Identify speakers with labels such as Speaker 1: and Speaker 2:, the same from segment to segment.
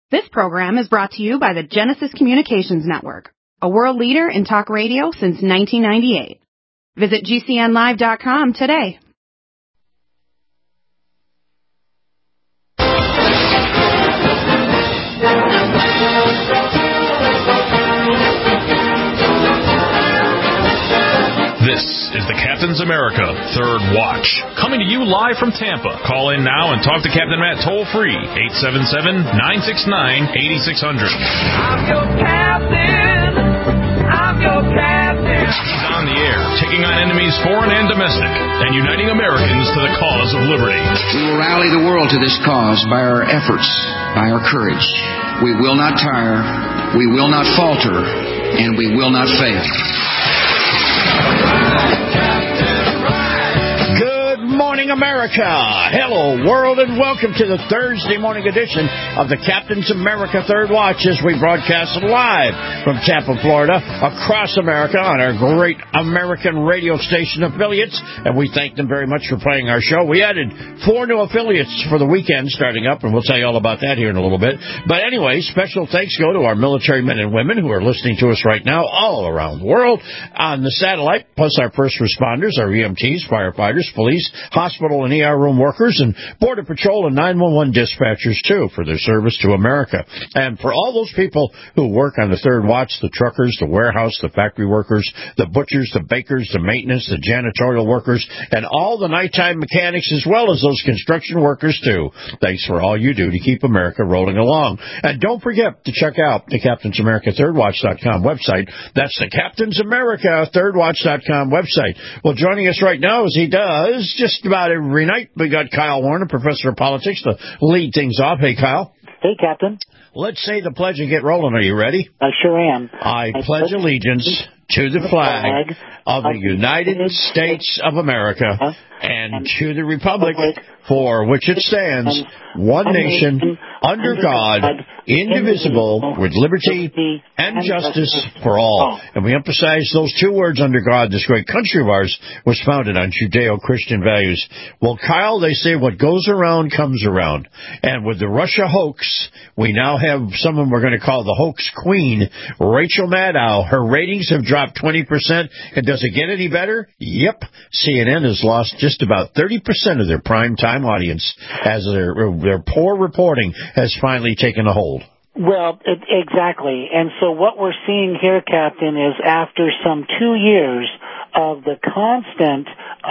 Speaker 1: This program is brought to you by the Genesis Communications Network, a world leader in talk radio since 1998. Visit GCNlive.com today.
Speaker 2: This is the Captain's America Third Watch, coming to you live from Tampa. Call in now and talk to Captain Matt toll-free, 877-969-8600.
Speaker 3: I'm your captain. I'm your captain.
Speaker 2: He's on the air, taking on enemies foreign and domestic, and uniting Americans to the cause of liberty.
Speaker 4: We will rally the world to this cause by our efforts, by our courage. We will not tire, we will not falter, and we will not fail.
Speaker 5: Good morning, America. Hello, world, and welcome to the Thursday morning edition of the Captain's America Third Watch as we broadcast live from Tampa, Florida, across America on our great American radio station affiliates, and we thank them very much for playing our show. We added 4 new affiliates for the weekend starting up, and we'll tell you all about that here in a little bit. But anyway, special thanks go to our military men and women who are listening to us right now all around the world on the satellite, plus our first responders, our EMTs, firefighters, police, hospital and ER room workers, and Border Patrol and 911 dispatchers, too, for their service to America. And for all those people who work on the Third Watch, the truckers, the warehouse, the factory workers, the butchers, the bakers, the maintenance, the janitorial workers, and all the nighttime mechanics, as well as those construction workers, too. Thanks for all you do to keep America rolling along. And don't forget to check out the Captain's America ThirdWatch.com website. That's the Captain's America ThirdWatch.com website. Well, joining us right now, as he does just about every night, we got Kyle Warner, professor of politics, to lead things off. Hey, Kyle.
Speaker 6: Hey, Captain.
Speaker 5: Let's say the pledge and get rolling. Are you ready?
Speaker 6: I sure am.
Speaker 5: I pledge allegiance to the flag of the United States of America and to the republic for which it stands, one nation, under God, indivisible, with liberty and justice for all. And we emphasize those 2 words, under God. This great country of ours was founded on Judeo-Christian values. Well, Kyle, they say what goes around comes around. And with the Russia hoax, we now have someone we're going to call the hoax queen, Rachel Maddow. Her ratings have dropped 20%. And does it get any better? Yep. CNN has lost just about 30% of their primetime audience as their poor reporting has finally taken a hold.
Speaker 6: Well, exactly. And so what we're seeing here, Captain, is after some 2 years of the constant,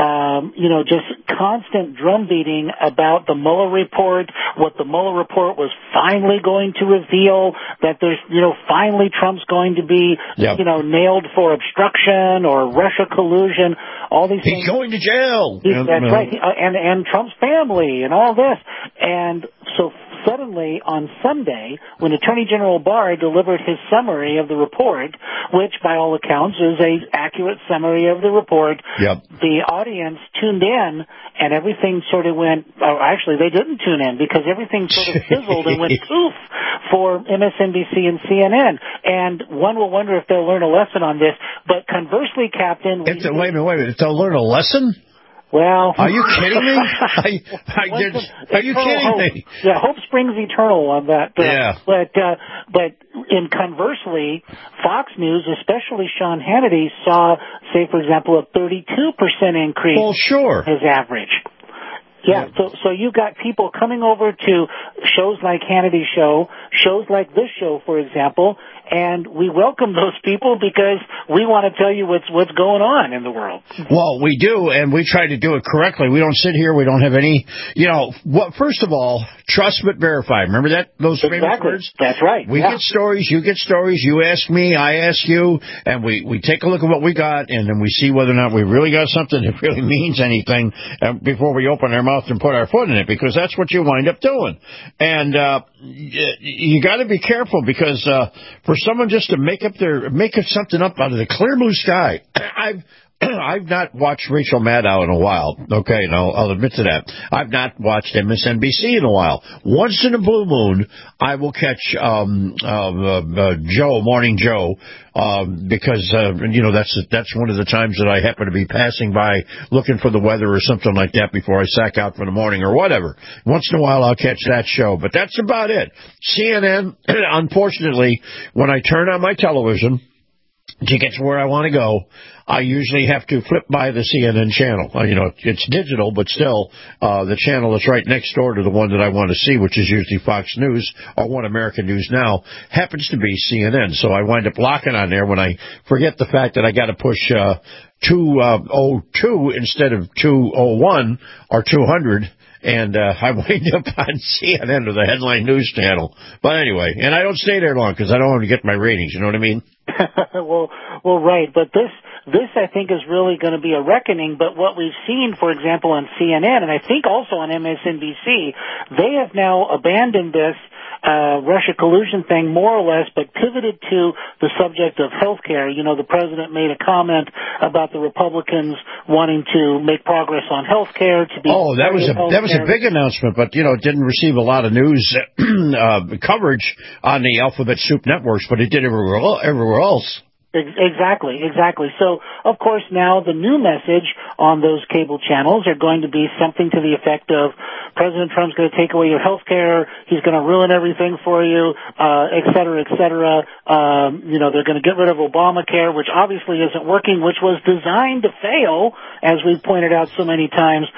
Speaker 6: just constant drumbeating about the Mueller report, what the Mueller report was finally going to reveal, that there's, finally Trump's going to be, nailed for obstruction or Russia collusion, all these things.
Speaker 5: He's going to jail.
Speaker 6: That's right. And Trump's family and all this. And so suddenly, on Sunday, when Attorney General Barr delivered his summary of the report, which by all accounts is an accurate summary of the report, the audience tuned in and everything sort of went, actually they didn't tune in because everything sort of fizzled and went poof for MSNBC and CNN. And one will wonder if they'll learn a lesson on this. But conversely, Captain...
Speaker 5: Wait a minute. If they'll learn a lesson?
Speaker 6: Well,
Speaker 5: are you kidding me? Are you kidding me?
Speaker 6: Yeah, hope springs eternal on that. But conversely, Fox News, especially Sean Hannity, saw, say, for example, a 32% increase.
Speaker 5: Well, sure.
Speaker 6: His average. Yeah, so you got people coming over to shows like Hannity's show, shows like this show, for example, and we welcome those people because we want to tell you what's going on in the world.
Speaker 5: Well, we do, and we try to do it correctly. We don't sit here. We don't have any, first of all, trust but verify. Remember that? Those famous words?
Speaker 6: That's right.
Speaker 5: We get stories, you get stories, you ask me, I ask you, and we take a look at what we got, and then we see whether or not we really got something that really means anything before we open our mouth and put our foot in it, because that's what you wind up doing. And you got to be careful, because for someone just to make up something up out of the clear blue sky, I've not watched Rachel Maddow in a while. Okay, no, I'll admit to that. I've not watched MSNBC in a while. Once in a blue moon, I will catch Joe, Morning Joe, because that's one of the times that I happen to be passing by looking for the weather or something like that before I sack out for the morning or whatever. Once in a while, I'll catch that show, but that's about it. CNN, unfortunately, when I turn on my television to get to where I want to go, I usually have to flip by the CNN channel. It's digital, but still, the channel that's right next door to the one that I want to see, which is usually Fox News or One American News Now, happens to be CNN. So I wind up locking on there when I forget the fact that I got to push 202 instead of 201 or 200. And I wind up on CNN or the headline news channel. But anyway, and I don't stay there long because I don't want to get my ratings. You know what I mean?
Speaker 6: well, right. But this I think is really going to be a reckoning. But what we've seen, for example, on CNN, and I think also on MSNBC, they have now abandoned this Russia collusion thing more or less, but pivoted to the subject of health care. The president made a comment about the Republicans wanting to make progress on health care.
Speaker 5: That was a big announcement, but it didn't receive a lot of news coverage on the Alphabet Soup networks, but it did everywhere else.
Speaker 6: Exactly. So, of course, now the new message on those cable channels are going to be something to the effect of President Trump's going to take away your health care, he's going to ruin everything for you, et cetera, et cetera. They're going to get rid of Obamacare, which obviously isn't working, which was designed to fail, as we've pointed out so many times.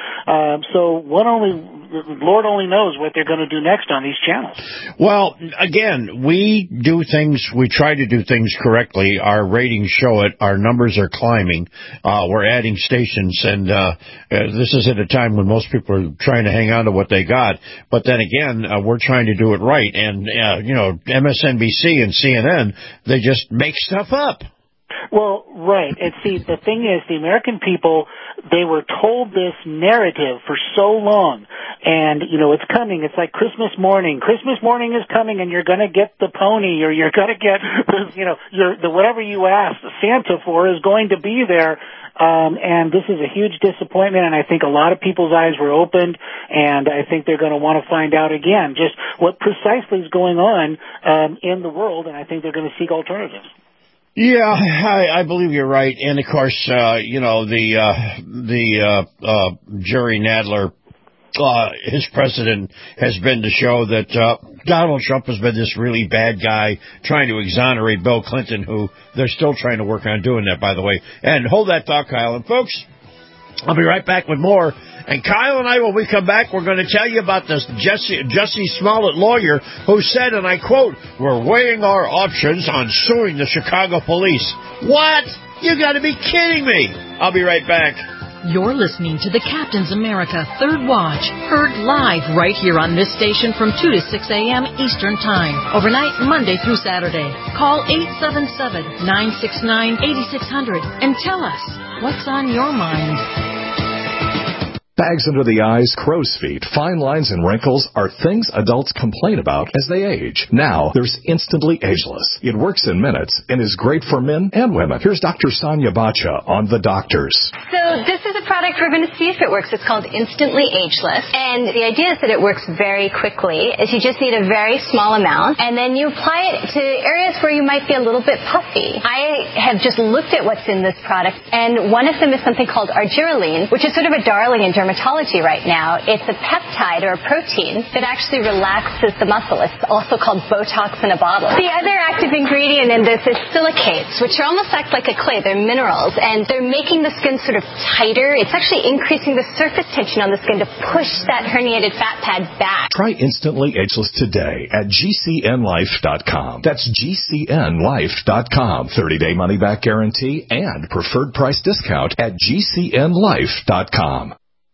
Speaker 6: Lord only knows what they're going to do next on these channels.
Speaker 5: Well, again, we try to do things correctly. Our ratings show it. Our numbers are climbing. We're adding stations, and this is at a time when most people are trying to hang on to what they got. But then again, we're trying to do it right. And, MSNBC and CNN, they just make stuff up.
Speaker 6: Well, right. And see, the thing is, the American people, they were told this narrative for so long. And, it's coming. It's like Christmas morning. Christmas morning is coming, and you're going to get the pony, or you're going to get, whatever you asked Santa for is going to be there. And this is a huge disappointment, and I think a lot of people's eyes were opened, and I think they're going to want to find out again just what precisely is going on in the world, and I think they're going to seek alternatives.
Speaker 5: Yeah, I believe you're right. And of course, Jerry Nadler, his president has been to show that Donald Trump has been this really bad guy trying to exonerate Bill Clinton, who they're still trying to work on doing that, by the way. And hold that thought, Kyle. And folks, I'll be right back with more. And Kyle and I, when we come back, we're going to tell you about this Jussie Smollett lawyer who said, and I quote, "We're weighing our options on suing the Chicago police." What? You got to be kidding me. I'll be right back.
Speaker 7: You're listening to the Captain's America Third Watch, heard live right here on this station from 2 to 6 a.m. Eastern Time, overnight Monday through Saturday. Call 877-969-8600 and tell us what's on your mind.
Speaker 8: Bags under the eyes, crow's feet, fine lines, and wrinkles are things adults complain about as they age. Now, there's Instantly Ageless. It works in minutes and is great for men and women. Here's Dr. Sonia Bacha on The Doctors.
Speaker 9: So this is a product we're going to see if it works. It's called Instantly Ageless. And the idea is that it works very quickly, is you just need a very small amount, and then you apply it to areas where you might be a little bit puffy. I have just looked at what's in this product, and one of them is something called argireline, which is sort of a darling in dermatology right now. It's a peptide or a protein that actually relaxes the muscle. It's also called Botox in a bottle. The other active ingredient in this is silicates, which are almost act like a clay. They're minerals, and they're making the skin sort of tighter. It's actually increasing the surface tension on the skin to push that herniated fat pad back.
Speaker 8: Try Instantly Ageless today at GCNlife.com. That's GCNlife.com. 30-day money-back guarantee and preferred price discount at GCNlife.com.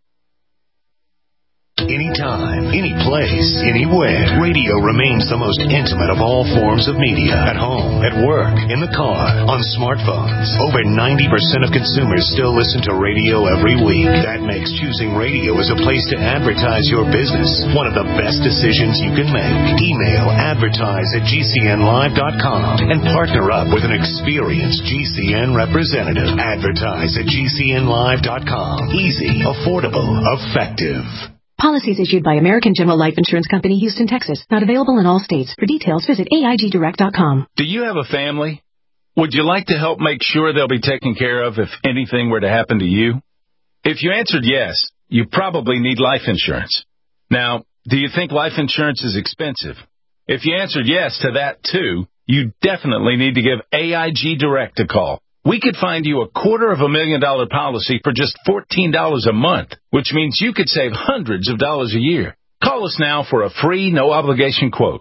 Speaker 10: Anytime, any place, anywhere. Radio remains the most intimate of all forms of media. At home, at work, in the car, on smartphones. Over 90% of consumers still listen to radio every week. That makes choosing radio as a place to advertise your business one of the best decisions you can make. Email Advertise at GCNlive.com and partner up with an experienced GCN representative. Advertise at GCNlive.com. Easy, affordable, effective.
Speaker 11: Policies issued by American General Life Insurance Company, Houston, Texas. Not available in all states. For details, visit AIGdirect.com.
Speaker 12: Do you have a family? Would you like to help make sure they'll be taken care of if anything were to happen to you? If you answered yes, you probably need life insurance. Now, do you think life insurance is expensive? If you answered yes to that, too, you definitely need to give AIG Direct a call. We could find you a $250,000 policy for just $14 a month, which means you could save hundreds of dollars a year. Call us now for a free, no-obligation quote.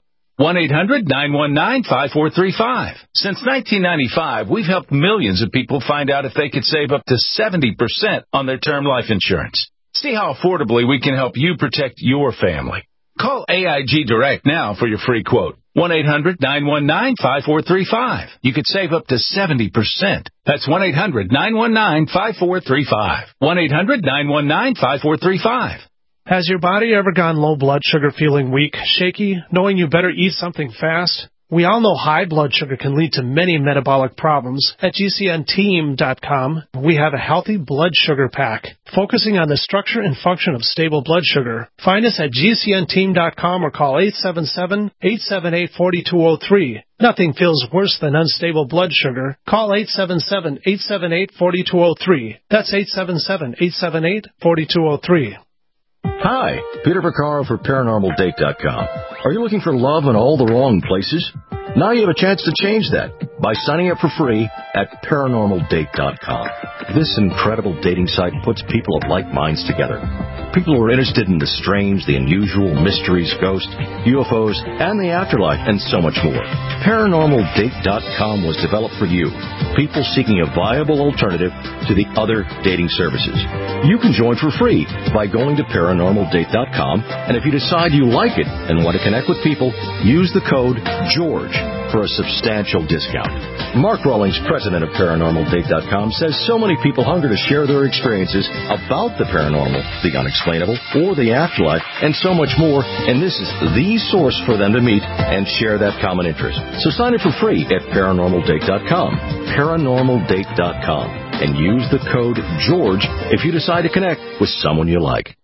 Speaker 12: 1-800-919-5435. Since 1995, we've helped millions of people find out if they could save up to 70% on their term life insurance. See how affordably we can help you protect your family. Call AIG Direct now for your free quote. 1-800-919-5435. You could save up to 70%. That's 1-800-919-5435. 1-800-919-5435.
Speaker 13: Has your body ever gone low blood sugar, feeling weak, shaky, knowing you better eat something fast? We all know high blood sugar can lead to many metabolic problems. At GCNteam.com, we have a healthy blood sugar pack, focusing on the structure and function of stable blood sugar. Find us at GCNteam.com or call 877-878-4203. Nothing feels worse than unstable blood sugar. Call 877-878-4203. That's 877-878-4203.
Speaker 14: Hi, Peter Vaccaro for ParanormalDate.com. Are you looking for love in all the wrong places? Now you have a chance to change that by signing up for free at ParanormalDate.com. This incredible dating site puts people of like minds together. People who are interested in the strange, the unusual, mysteries, ghosts, UFOs, and the afterlife, and so much more. ParanormalDate.com was developed for you, people seeking a viable alternative to the other dating services. You can join for free by going to ParanormalDate.com, and if you decide you like it and want to connect with people, use the code GEORGE for a substantial discount. Mark Rawlings, president of ParanormalDate.com, says so many people hunger to share their experiences about the paranormal, the unexplainable, or the afterlife, and so much more, and this is the source for them to meet and share that common interest. So sign up for free at ParanormalDate.com, ParanormalDate.com, and use the code GEORGE if you decide to connect with someone you like.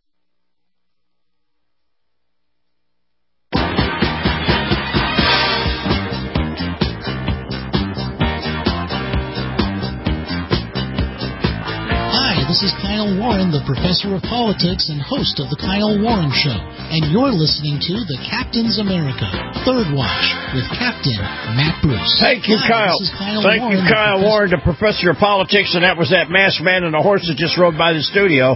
Speaker 15: This is Kyle Warren, the professor of politics and host of The Kyle Warren Show. And you're listening to The Captain's America, Third Watch, with Captain Matt Bruce.
Speaker 5: Thank you, Kyle. Thank you, Kyle Warren, the professor of politics, and that was that masked man and the horse that just rode by the studio.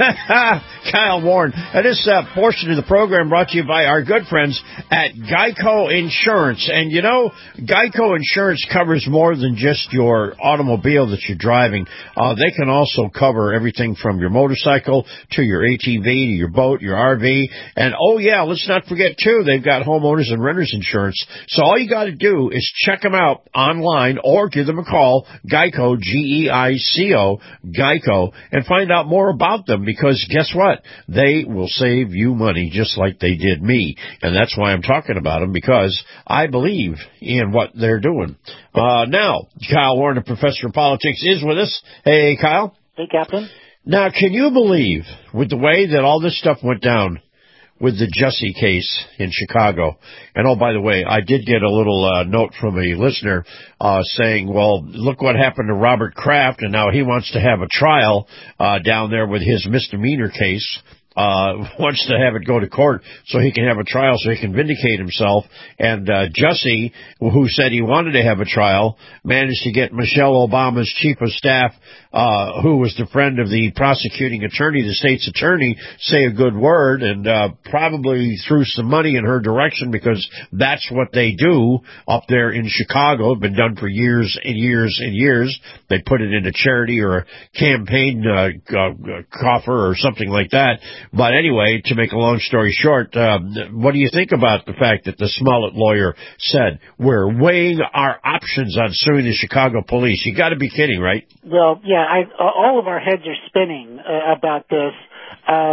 Speaker 5: Kyle Warren. And this portion of the program brought to you by our good friends at Geico Insurance. And, you know, Geico Insurance covers more than just your automobile that you're driving. They can also cover everything from your motorcycle to your ATV to your boat, your RV. And, oh, yeah, let's not forget, too, they've got homeowners and renters insurance. So all you got to do is check them out online or give them a call, Geico, G-E-I-C-O, Geico, and find out more about them because guess what? They will save you money just like they did me. And that's why I'm talking about them because I believe in what they're doing. Now, Kyle Warren, the professor of politics, is with us. Hey, Kyle.
Speaker 6: Hey, Captain.
Speaker 5: Now, can you believe, with the way that all this stuff went down with the Jussie case in Chicago, and oh, by the way, I did get a little note from a listener saying, well, look what happened to Robert Kraft, and now he wants to have a trial down there with his misdemeanor case. Wants to have it go to court so he can have a trial so he can vindicate himself. And Jussie, who said he wanted to have a trial, managed to get Michelle Obama's chief of staff, who was the friend of the prosecuting attorney, the state's attorney, say a good word and probably threw some money in her direction because that's what they do up there in Chicago. It's been done for years and years and years. They put it in a charity or a campaign coffer or something like that. But anyway, to make a long story short, what do you think about the fact that the Smollett lawyer said we're weighing our options on suing the Chicago police? You got to be kidding, right?
Speaker 6: Well, yeah, all of our heads are spinning about this.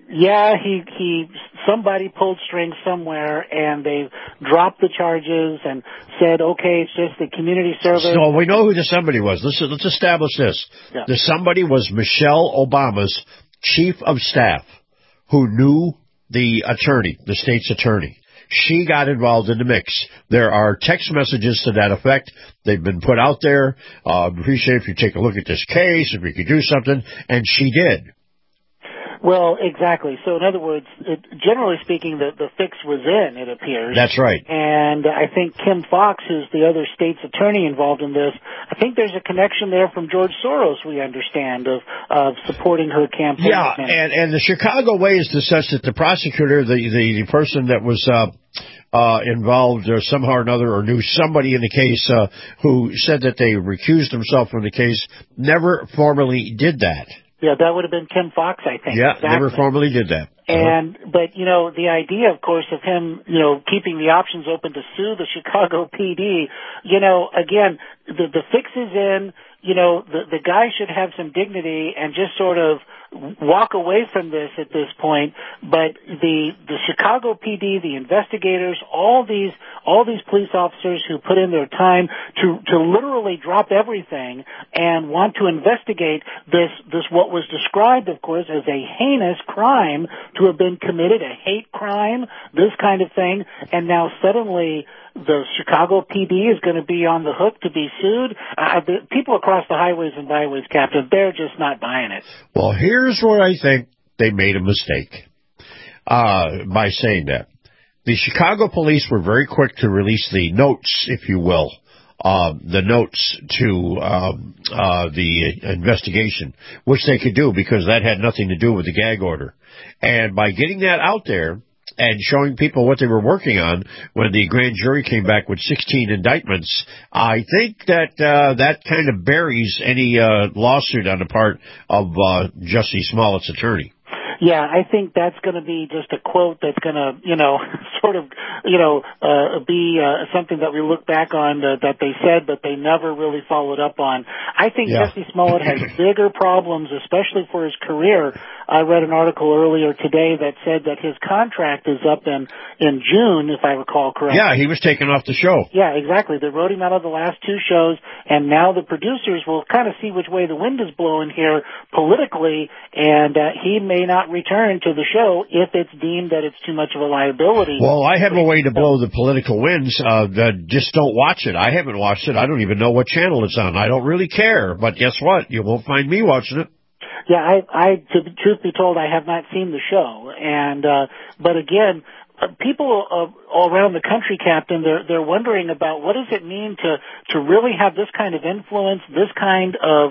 Speaker 6: Yeah, somebody pulled strings somewhere, and they dropped the charges and said, okay, it's just the community service.
Speaker 5: So we know who the somebody was. Let's establish this.
Speaker 6: Yeah.
Speaker 5: The somebody was Michelle Obama's chief of staff, who knew the attorney, the state's attorney. She got involved in the mix. There are text messages to that effect. They've been put out there. Appreciate if you take a look at this case, if you could do something. And she did.
Speaker 6: Well, exactly. So, in other words, generally speaking, the fix was in, it appears.
Speaker 5: That's right.
Speaker 6: And I think Kim Foxx, who's the other state's attorney involved in this, I think there's a connection there from George Soros, we understand, of supporting her campaign.
Speaker 5: Yeah, and the Chicago way is such that the prosecutor, the person that was involved somehow or another, or knew somebody in the case who said that they recused themselves from the case, never formally did that.
Speaker 6: Yeah, that would have been Kim Foxx, I think.
Speaker 5: Yeah,
Speaker 6: exactly.
Speaker 5: Never formally did that.
Speaker 6: But, the idea, of course, of him, keeping the options open to sue the Chicago PD, again, the fix is in, the guy should have some dignity and just sort of walk away from this at this point. But the Chicago PD, the investigators, all these police officers who put in their time to literally drop everything and want to investigate this what was described, of course, as a heinous crime to have been committed, a hate crime, this kind of thing, and now suddenly the Chicago PD is going to be on the hook to be sued. The people across the highways and byways, Captain, they're just not buying it.
Speaker 5: Well, here's where I think they made a mistake by saying that. The Chicago police were very quick to release the notes, if you will, the notes to the investigation, which they could do because that had nothing to do with the gag order. And by getting that out there and showing people what they were working on when the grand jury came back with 16 indictments, I think that that kind of buries any lawsuit on the part of Jussie Smollett's attorney.
Speaker 6: Yeah, I think that's going to be just a quote that's going to, sort of, be something that we look back on that they said, but they never really followed up on. I think Jussie Smollett has bigger problems, especially for his career. I read an article earlier today that said that his contract is up in June, if I recall correctly.
Speaker 5: Yeah, he was taken off the show.
Speaker 6: Yeah, exactly. They wrote him out of the last two shows, and now the producers will kind of see which way the wind is blowing here politically, and he may not return to the show if it's deemed that it's too much of a liability.
Speaker 5: Well, I have a way to blow the political winds. Just don't watch it. I haven't watched it. I don't even know what channel it's on. I don't really care. But guess what? You won't find me watching it.
Speaker 6: Yeah, I to the truth be told, I have not seen the show. And but again, people all around the country, Captain, they're wondering about what does it mean to really have this kind of influence, this kind of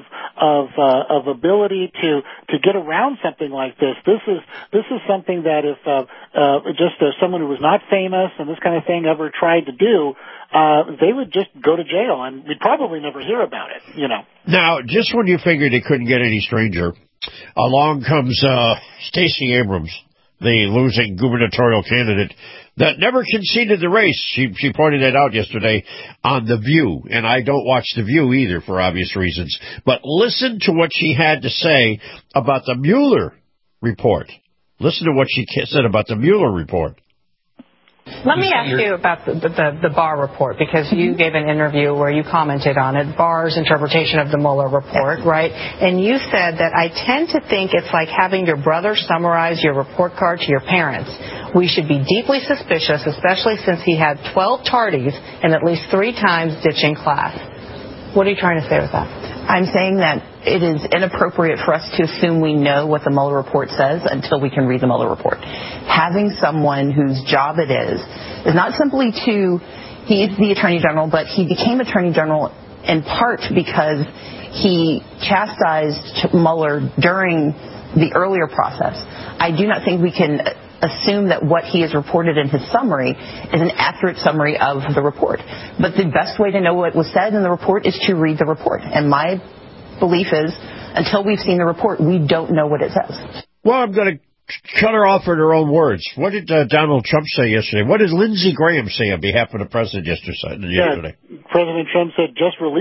Speaker 6: ability to get around something like this. This is something that if just someone who was not famous and this kind of thing ever tried to do, they would just go to jail, and we'd probably never hear about it,
Speaker 5: Now, just when you figured it couldn't get any stranger, along comes Stacey Abrams, the losing gubernatorial candidate that never conceded the race. She pointed that out yesterday on The View, and I don't watch The View either for obvious reasons. But listen to what she had to say about the Mueller report. Listen to what she said about the Mueller report.
Speaker 16: Let me ask you about the Barr report, because you gave an interview where you commented on it, Barr's interpretation of the Mueller report, right? And you said that I tend to think it's like having your brother summarize your report card to your parents. We should be deeply suspicious, especially since he had 12 tardies and at least 3 times ditching class. What are you trying to say with that?
Speaker 17: I'm saying that it is inappropriate for us to assume we know what the Mueller report says until we can read the Mueller report. Having someone whose job it is not simply he's the Attorney General, but he became Attorney General in part because he chastised Mueller during the earlier process. I do not think we can assume that what he has reported in his summary is an accurate summary of the report. But the best way to know what was said in the report is to read the report. And my belief is, until we've seen the report, we don't know what it says.
Speaker 5: Well, I'm going to cut her off in her own words. What did Donald Trump say yesterday? What did Lindsey Graham say on behalf of the president yesterday?
Speaker 6: Yeah, President Trump said, just release it.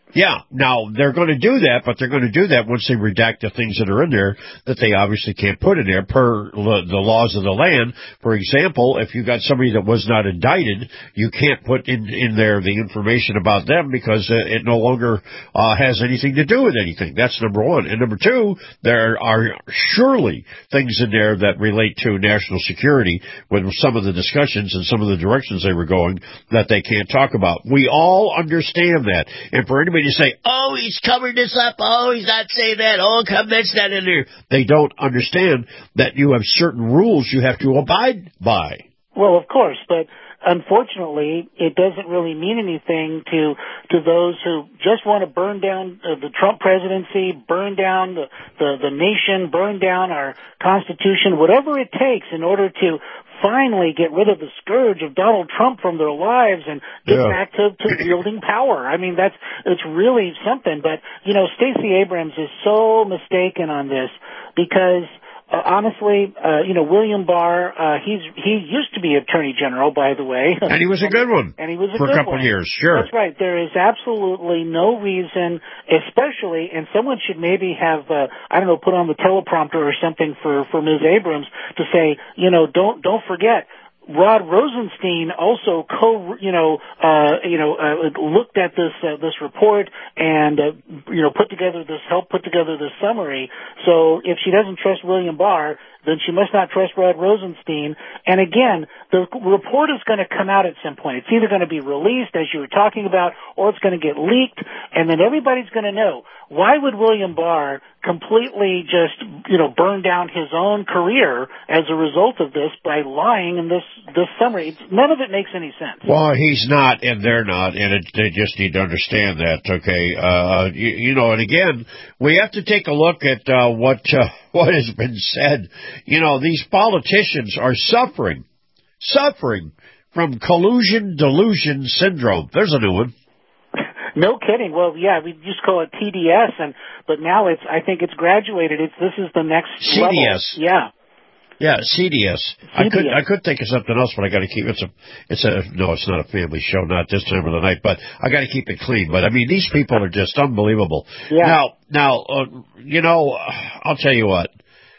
Speaker 5: Yeah, now they're going to do that, but they're going to do that once they redact the things that are in there that they obviously can't put in there per the laws of the land. For example, if you got somebody that was not indicted, you can't put in there the information about them because it no longer has anything to do with anything. That's number one. And number two, there are surely things in there that relate to national security with some of the discussions and some of the directions they were going that they can't talk about. We all understand that. And for anybody to say, oh, he's covered this up, oh, he's not saying that, oh, that's not in there. They don't understand that you have certain rules you have to abide by.
Speaker 6: Well, of course, but unfortunately, it doesn't really mean anything to those who just want to burn down the Trump presidency, burn down the nation, burn down our Constitution, whatever it takes in order to finally get rid of the scourge of Donald Trump from their lives and get back to wielding power. I mean, it's really something. But, Stacey Abrams is so mistaken on this because honestly, William Barr, he used to be Attorney General, by the way.
Speaker 5: And he was a good one.
Speaker 6: And he was a
Speaker 5: for
Speaker 6: good
Speaker 5: a couple
Speaker 6: one.
Speaker 5: of years, sure.
Speaker 6: That's right. There is absolutely no reason, especially, and someone should maybe have, put on the teleprompter or something for Ms. Abrams to say, don't forget, Rod Rosenstein also looked at this report and helped put together this summary. So if she doesn't trust William Barr, then she must not trust Rod Rosenstein. And again, the report is going to come out at some point. It's either going to be released, as you were talking about, or it's going to get leaked, and then everybody's going to know. Why would William Barr completely just, burn down his own career as a result of this by lying in this summary? None of it makes any sense.
Speaker 5: Well, he's not, and they're not, and they just need to understand that, okay? And again, we have to take a look at what has been said. These politicians are suffering from collusion delusion syndrome. There's a new one.
Speaker 6: No kidding. Well, yeah, we used to call it TDS, but now I think it's graduated. This is the next
Speaker 5: CDS.
Speaker 6: level. Yeah.
Speaker 5: Yeah, CDS. I could think of something else, but I got to keep it's not a family show, not this time of the night, but I got to keep it clean. But I mean, these people are just unbelievable.
Speaker 6: Yeah.
Speaker 5: Now, I'll tell you what.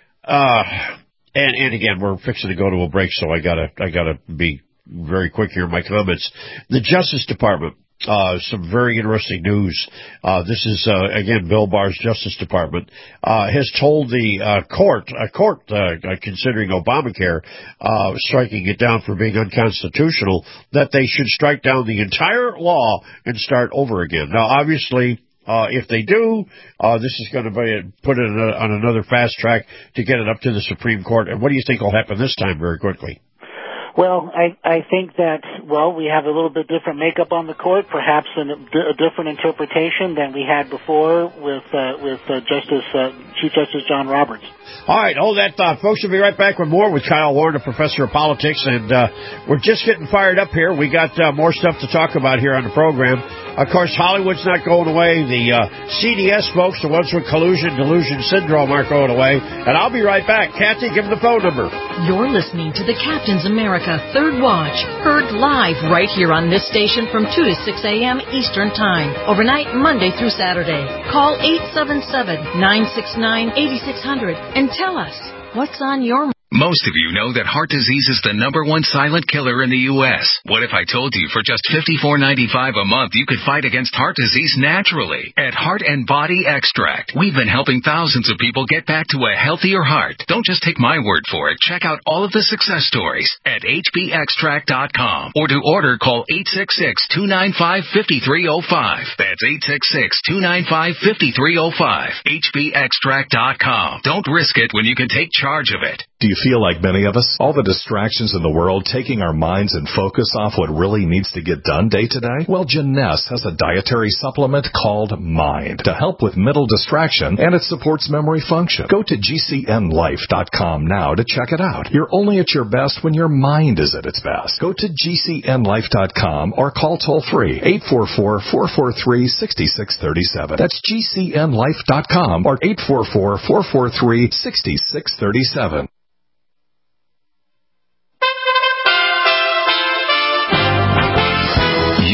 Speaker 5: And again, we're fixing to go to a break, so I gotta be very quick here in my comments. The Justice Department. Some very interesting news. This is, again, Bill Barr's Justice Department, has told the court, considering Obamacare, striking it down for being unconstitutional, that they should strike down the entire law and start over again. Now, obviously, if they do, this is going to be put it on another fast track to get it up to the Supreme Court. And what do you think will happen this time very quickly?
Speaker 6: Well, I think that, we have a little bit different makeup on the court, perhaps a different interpretation than we had before with Chief Justice John Roberts.
Speaker 5: All right, hold that thought. Folks, we'll be right back with more with Kyle Warren, a professor of politics, and we're just getting fired up here. We got more stuff to talk about here on the program. Of course, Hollywood's not going away. The CDS folks, the ones with collusion, delusion syndrome, aren't going away. And I'll be right back. Kathy, give them the phone number.
Speaker 7: You're listening to the Captain's America Third Watch, heard live right here on this station from 2 to 6 a.m. Eastern Time, overnight Monday through Saturday. Call 877-969-8600 and tell us what's on your mind.
Speaker 18: Most of you know that heart disease is the #1 silent killer in the U.S. What if I told you for just $54.95 a month you could fight against heart disease naturally? At Heart and Body Extract, we've been helping thousands of people get back to a healthier heart. Don't just take my word for it. Check out all of the success stories at hbextract.com. Or to order, call 866-295-5305. That's 866-295-5305. hbextract.com. Don't risk it when you can take charge of it.
Speaker 8: Do you feel like many of us? All the distractions in the world taking our minds and focus off what really needs to get done day to day? Well, Jeunesse has a dietary supplement called Mind to help with mental distraction, and it supports memory function. Go to GCNlife.com now to check it out. You're only at your best when your mind is at its best. Go to GCNlife.com or call toll-free 844-443-6637. That's GCNlife.com or 844-443-6637.
Speaker 10: You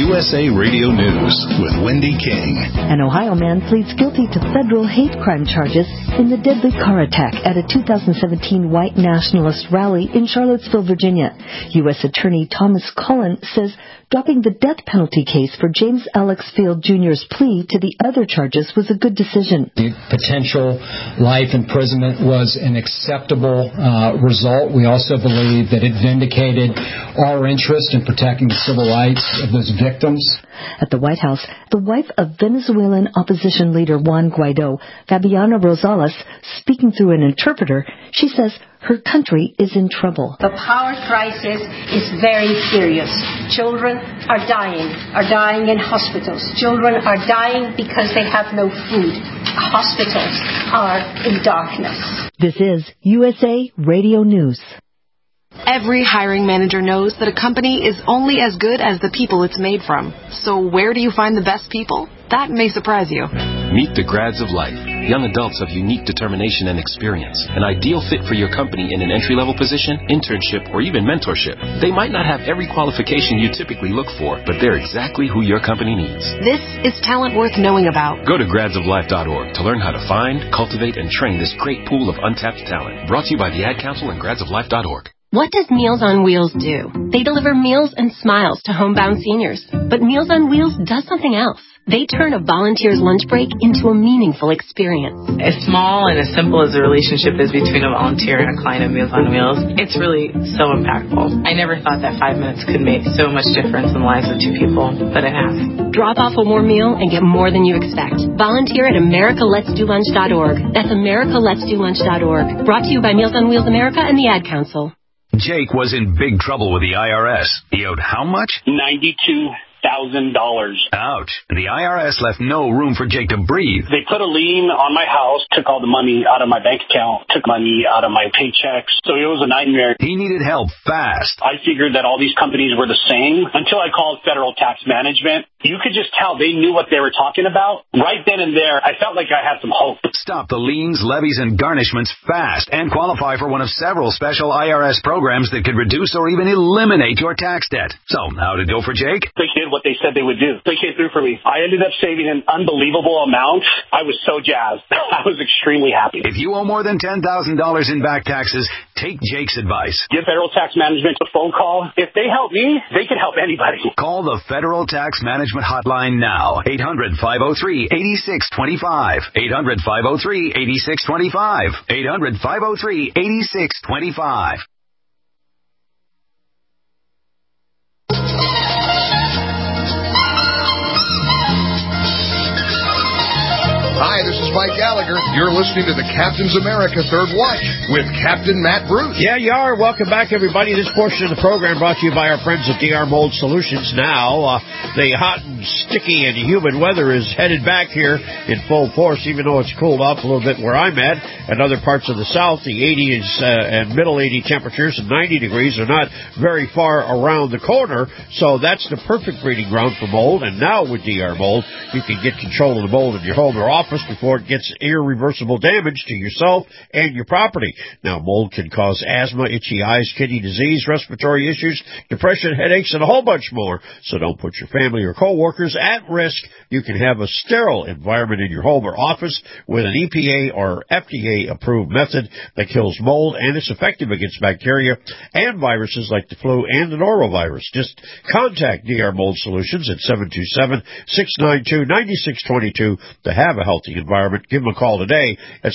Speaker 2: USA Radio News with Wendy King.
Speaker 19: An Ohio man pleads guilty to federal hate crime charges in the deadly car attack at a 2017 white nationalist rally in Charlottesville, Virginia. U.S. Attorney Thomas Cullen says dropping the death penalty case for James Alex Field Jr.'s plea to the other charges was a good decision.
Speaker 20: The potential life imprisonment was an acceptable result. We also believe that it vindicated our interest in protecting the civil rights of those victims.
Speaker 19: At the White House, the wife of Venezuelan opposition leader Juan Guaido, Fabiana Rosales, speaking through an interpreter, she says her country is in trouble.
Speaker 21: The power crisis is very serious. Children are dying in hospitals. Children are dying because they have no food. Hospitals are in darkness.
Speaker 19: This is USA Radio News.
Speaker 22: Every hiring manager knows that a company is only as good as the people it's made from. So where do you find the best people? That may surprise you.
Speaker 23: Meet the grads of life. Young adults of unique determination and experience. An ideal fit for your company in an entry-level position, internship, or even mentorship. They might not have every qualification you typically look for, but they're exactly who your company needs.
Speaker 22: This is talent worth knowing about.
Speaker 23: Go to gradsoflife.org to learn how to find, cultivate, and train this great pool of untapped talent. Brought to you by the Ad Council and gradsoflife.org.
Speaker 24: What does Meals on Wheels do? They deliver meals and smiles to homebound seniors. But Meals on Wheels does something else. They turn a volunteer's lunch break into a meaningful experience.
Speaker 25: As small and as simple as the relationship is between a volunteer and a client of Meals on Wheels, it's really so impactful. I never thought that 5 minutes could make so much difference in the lives of two people, but it has.
Speaker 24: Drop off a more meal and get more than you expect. Volunteer at AmericaLet'sDoLunch.org. That's AmericaLet'sDoLunch.org. Brought to you by Meals on Wheels America and the Ad Council.
Speaker 2: Jake was in big trouble with the IRS. He owed how much?
Speaker 26: $92,000.
Speaker 2: Ouch. The IRS left no room for Jake to breathe.
Speaker 26: They put a lien on my house, took all the money out of my bank account, took money out of my paychecks. So it was a nightmare.
Speaker 2: He needed help fast.
Speaker 26: I figured that all these companies were the same until I called Federal Tax Management. You could just tell they knew what they were talking about. Right then and there, I felt like I had some hope.
Speaker 2: Stop the liens, levies, and garnishments fast and qualify for one of several special IRS programs that could reduce or even eliminate your tax debt. So, how did it go for Jake?
Speaker 26: They did what they said they would do. They came through for me. I ended up saving an unbelievable amount. I was so jazzed. I was extremely happy.
Speaker 2: If you owe more than $10,000 in back taxes, take Jake's advice.
Speaker 26: Give Federal Tax Management a phone call. If they help me, they can help anybody.
Speaker 2: Call the Federal Tax Management Hotline now. 800-503-8625. 800-503-8625. 800-503-8625.
Speaker 27: Hi, this is Mike Gallagher. You're listening to the Captain's America Third Watch with Captain Matt Bruce.
Speaker 5: Yeah, you are. Welcome back, everybody. This portion of the program brought to you by our friends at DR Mold Solutions. Now, the hot and sticky and humid weather is headed back here in full force, even though it's cooled off a little bit where I'm at. In other parts of the south, the 80s and middle 80 temperatures and 90 degrees are not very far around the corner, so that's the perfect breeding ground for mold. And now with DR Mold, you can get control of the mold in your home or office before it gets irreversible damage to yourself and your property. Now, mold can cause asthma, itchy eyes, kidney disease, respiratory issues, depression, headaches, and a whole bunch more. So don't put your family or coworkers at risk. You can have a sterile environment in your home or office with an EPA or FDA-approved method that kills mold, and it's effective against bacteria and viruses like the flu and the norovirus. Just contact DR Mold Solutions at 727-692-9622 to have a healthy environment. Give them a call today at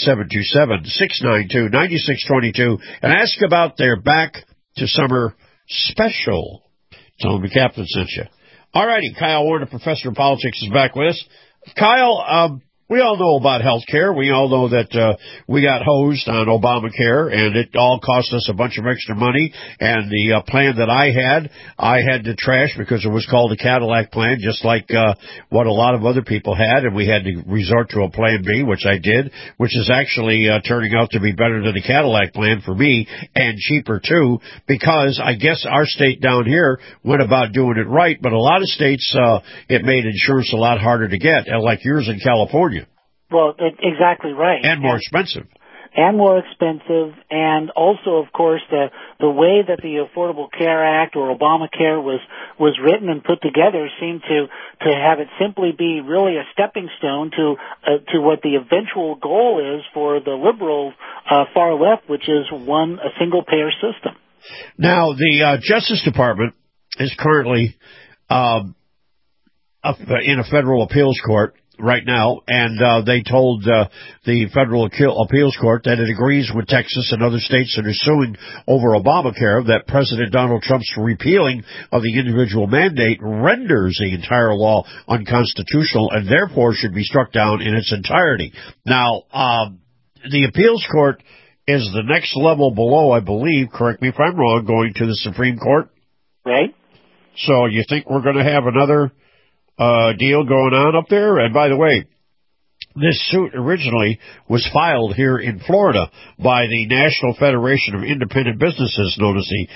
Speaker 5: 727-692-9622 and ask about their back to summer special. Tell them the captain sent you. All righty, Kyle Warner, professor of politics, is back with us. Kyle, we all know about health care. We all know that we got hosed on Obamacare, and it all cost us a bunch of extra money. And the plan that I had to trash because it was called a Cadillac plan, just like what a lot of other people had, and we had to resort to a plan B, which I did, which is actually turning out to be better than the Cadillac plan for me, and cheaper too, because I guess our state down here went about doing it right, but a lot of states, it made insurance a lot harder to get, like yours in California.
Speaker 6: Well, exactly right.
Speaker 5: And more expensive.
Speaker 6: and more expensive, and also, of course, the way that the Affordable Care Act or Obamacare was written and put together seemed to have it simply be really a stepping stone to what the eventual goal is for the liberal far left, which is a single payer system.
Speaker 5: Now, the Justice Department is currently in a federal appeals court right now, and they told the federal appeals court that it agrees with Texas and other states that are suing over Obamacare that President Donald Trump's repealing of the individual mandate renders the entire law unconstitutional and therefore should be struck down in its entirety. Now, the appeals court is the next level below, I believe, correct me if I'm wrong, going to the Supreme Court.
Speaker 6: Right.
Speaker 5: So you think we're going to have another deal going on up there? And by the way, this suit originally was filed here in Florida by the National Federation of Independent Businesses, known as the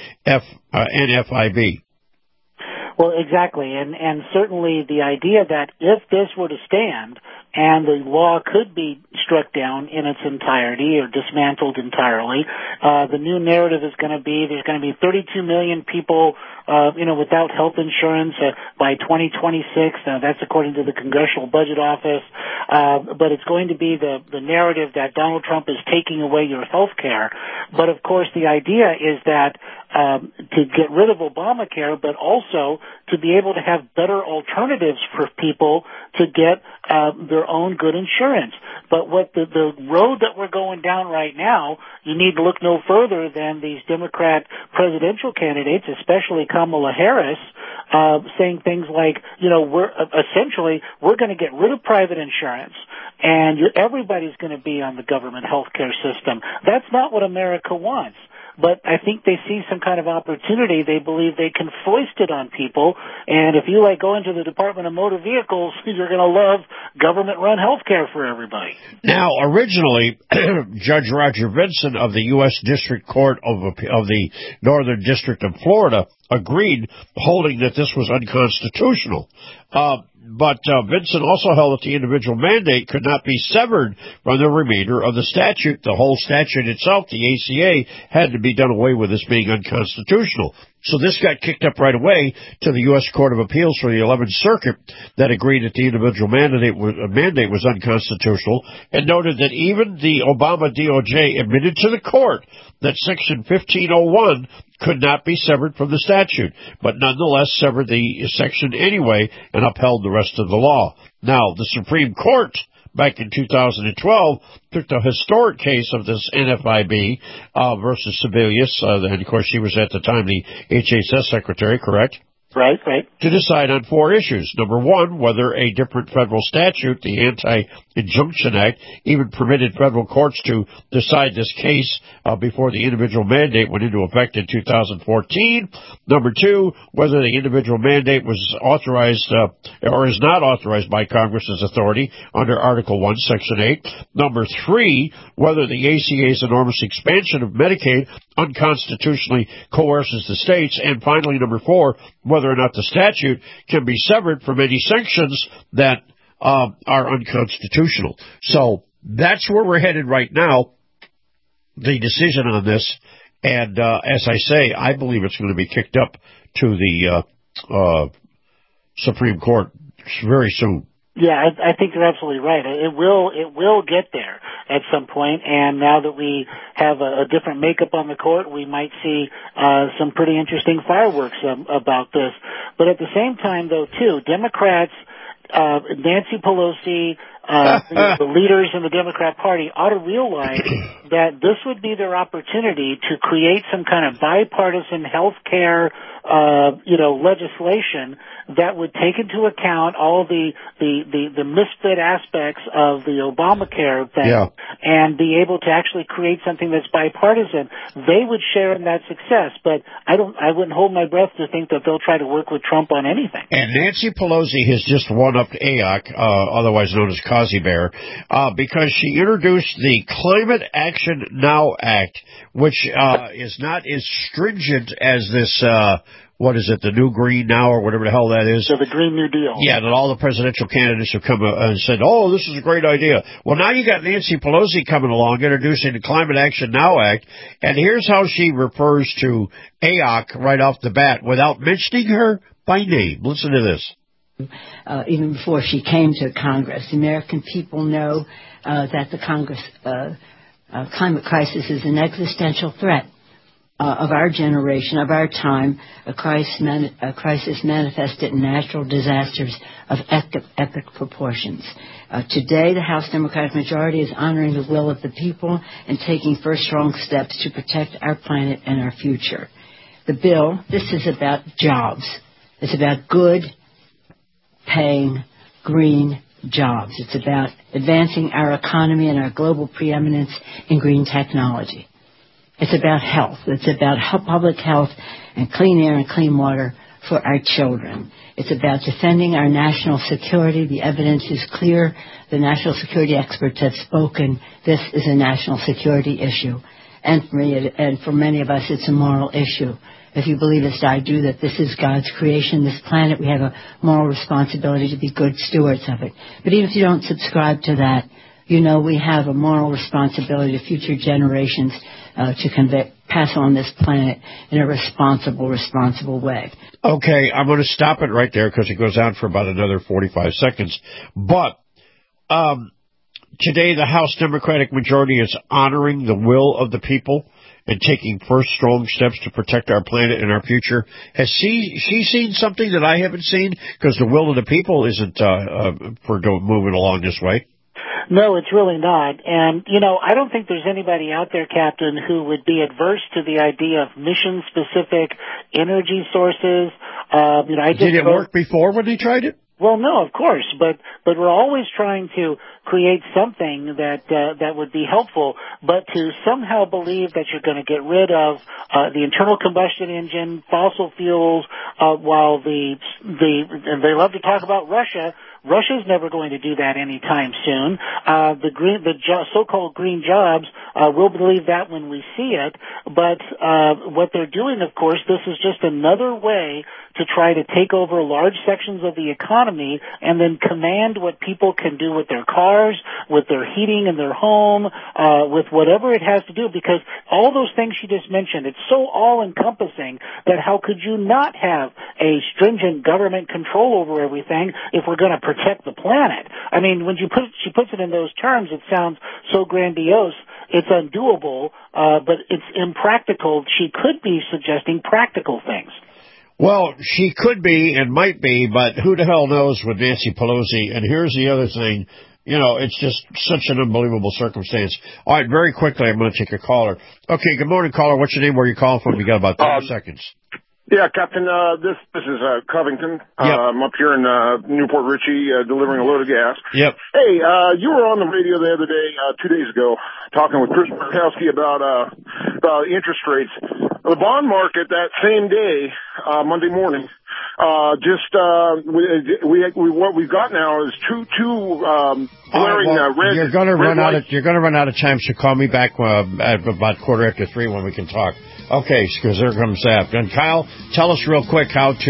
Speaker 5: NFIB.
Speaker 6: Well, exactly, and certainly the idea that if this were to stand and the law could be struck down in its entirety or dismantled entirely, the new narrative is going to be there's going to be 32 million people without health insurance by 2026. That's according to the Congressional Budget Office. But it's going to be the narrative that Donald Trump is taking away your health care. But, of course, the idea is that to get rid of Obamacare, but also to be able to have better alternatives for people to get their own good insurance. But what the road that we're going down right now, you need to look no further than these Democrat presidential candidates, especially Kamala Harris, saying things like, we're going to get rid of private insurance and everybody's going to be on the government health care system. That's not what America wants. But I think they see some kind of opportunity. They believe they can foist it on people. And if you like going to the Department of Motor Vehicles, you're going to love government-run health care for everybody.
Speaker 5: Now, originally, Judge Roger Vinson of the U.S. District Court of the Northern District of Florida agreed, holding that this was unconstitutional. But Vinson also held that the individual mandate could not be severed from the remainder of the statute. The whole statute itself, the ACA, had to be done away with as being unconstitutional. So this got kicked up right away to the U.S. Court of Appeals for the 11th Circuit that agreed that the individual mandate was unconstitutional and noted that even the Obama DOJ admitted to the court that Section 1501 could not be severed from the statute, but nonetheless severed the section anyway and upheld the rest of the law. Now, the Supreme Court, back in 2012, took the historic case of this NFIB versus Sebelius, and of course she was at the time the HHS secretary, correct?
Speaker 6: Right.
Speaker 5: To decide on 4 issues. Number 1, whether a different federal statute, the Anti-Injunction Act, even permitted federal courts to decide this case before the individual mandate went into effect in 2014. Number 2, whether the individual mandate was authorized or is not authorized by Congress's authority under Article 1, Section 8. Number 3, whether the ACA's enormous expansion of Medicaid unconstitutionally coerces the states. And finally, number 4, whether or not the statute can be severed from any sanctions that are unconstitutional. So that's where we're headed right now, the decision on this. And as I say, I believe it's going to be kicked up to the Supreme Court very soon.
Speaker 6: Yeah, I think you're absolutely right. It will get there at some point, and now that we have a different makeup on the court, we might see some pretty interesting fireworks about this. But at the same time, though, too, Democrats, Nancy Pelosi, the leaders in the Democrat Party ought to realize that this would be their opportunity to create some kind of bipartisan health care legislation that would take into account all the misfit aspects of the Obamacare thing, and be able to actually create something that's bipartisan. They would share in that success, but I wouldn't hold my breath to think that they'll try to work with Trump on anything.
Speaker 5: And Nancy Pelosi has just one-upped AOC, otherwise known as Cozy Bear, because she introduced the Climate Action Now Act, which is not as stringent as this what is it, the New Green Now or whatever the hell that is.
Speaker 6: So the Green New Deal.
Speaker 5: Yeah, that all the presidential candidates have come and said, oh, this is a great idea. Well, now you got Nancy Pelosi coming along introducing the Climate Action Now Act, and here's how she refers to AOC right off the bat without mentioning her by name. Listen to this.
Speaker 1: Even before she came to Congress, the American people know that the Congress climate crisis is an existential threat of our generation, of our time, a crisis manifested in natural disasters of epic proportions. Today, the House Democratic majority is honoring the will of the people and taking first strong steps to protect our planet and our future. The bill, this is about jobs. It's about good, paying, green jobs. It's about advancing our economy and our global preeminence in green technology. It's about health. It's about public health and clean air and clean water for our children. It's about defending our national security. The evidence is clear. The national security experts have spoken. This is a national security issue. And for many of us, it's a moral issue. If you believe as I do that this is God's creation, this planet, we have a moral responsibility to be good stewards of it. But even if you don't subscribe to that, you know we have a moral responsibility to future generations to pass on this planet in a responsible way.
Speaker 5: Okay, I'm going to stop it right there because it goes on for about another 45 seconds. But today the House Democratic majority is honoring the will of the people and taking first strong steps to protect our planet and our future. Has she seen something that I haven't seen? Because the will of the people isn't moving along this way.
Speaker 6: No, it's really not. And, you know, I don't think there's anybody out there, Captain, who would be adverse to the idea of mission-specific energy sources. Did it work before when they tried it? Well, no, of course, but we're always trying to create something that would be helpful, but to somehow believe that you're going to get rid of the internal combustion engine, fossil fuels, while and they love to talk about Russia. Russia's never going to do that anytime soon. So-called green jobs, we'll believe that when we see it. But what they're doing, of course, this is just another way to try to take over large sections of the economy and then command what people can do with their cars, with their heating in their home, with whatever it has to do. Because all those things she just mentioned, it's so all-encompassing that how could you not have a stringent government control over everything if we're going to protect the planet? I mean, when she puts it in those terms, it sounds so grandiose. It's undoable, but it's impractical. She could be suggesting practical things.
Speaker 5: Well, she could be and might be, but who the hell knows with Nancy Pelosi? And here's the other thing. You know, it's just such an unbelievable circumstance. All right, very quickly, I'm going to take a caller. Okay, good morning, caller. What's your name? Where are you calling from? We got about 30 seconds.
Speaker 3: Yeah, Captain, this is Covington.
Speaker 5: Yep.
Speaker 3: I'm up here in Newport Richie delivering a load of gas.
Speaker 5: Yep.
Speaker 3: Hey, you were on the radio the other day, 2 days ago, talking with Chris Markowski about interest rates. The bond market that same day, Monday morning, what we've got now is two glaring red.
Speaker 5: You're going to run out of time, so call me back at about 3:15 when we can talk. Okay, because there comes that. And Kyle, tell us real quick how to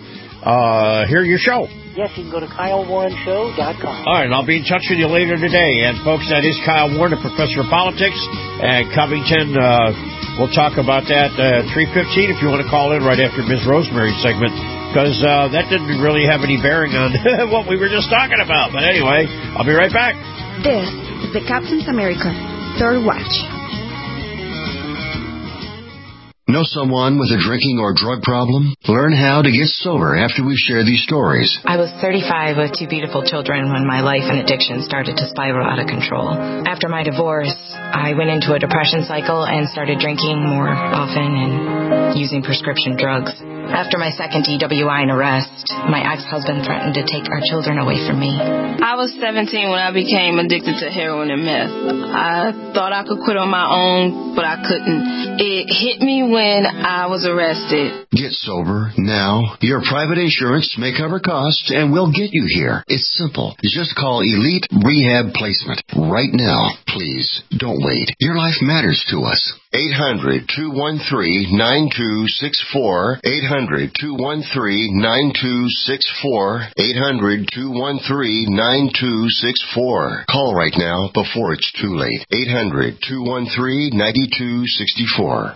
Speaker 5: hear your show.
Speaker 6: Yes, you can go to KyleWarrenShow.com.
Speaker 5: All right, and I'll be in touch with you later today. And, folks, that is Kyle Warren, the professor of politics. And Covington, we'll talk about that at 3:15 if you want to call in right after Ms. Rosemary's segment, because that didn't really have any bearing on what we were just talking about. But anyway, I'll be right back.
Speaker 4: This is the Captain's America Third Watch.
Speaker 9: Know someone with a drinking or drug problem? Learn how to get sober after we share these stories.
Speaker 11: I was 35 with 2 beautiful children when my life and addiction started to spiral out of control. After my divorce, I went into a depression cycle and started drinking more often and using prescription drugs. After my second DWI and arrest, my ex-husband threatened to take our children away from me.
Speaker 12: I was 17 when I became addicted to heroin and meth. I thought I could quit on my own, but I couldn't. It hit me when when I was arrested.
Speaker 9: Get sober now. Your private insurance may cover costs, and we'll get you here. It's simple. Just call Elite Rehab Placement right now. Please, don't wait. Your life matters to us. 800-213-9264. 800-213-9264. 800-213-9264. Call right now before it's too late. 800-213-9264.